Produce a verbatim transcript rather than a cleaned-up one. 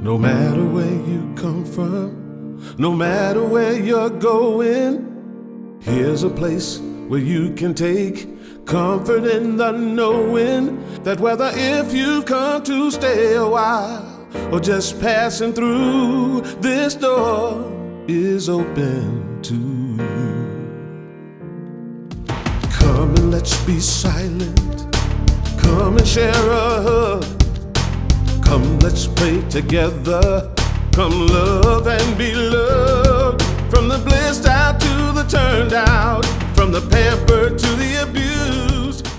No matter where you come from, no matter where you're going, here's a place where you can take comfort in the knowing that whether if you've come to stay a while or just passing through, this door is open to you. Come and let's be silent. Come and share a hug. Come, let's pray together. Come, love and be loved. From the blissed out to the turned out, from the pampered to the abused,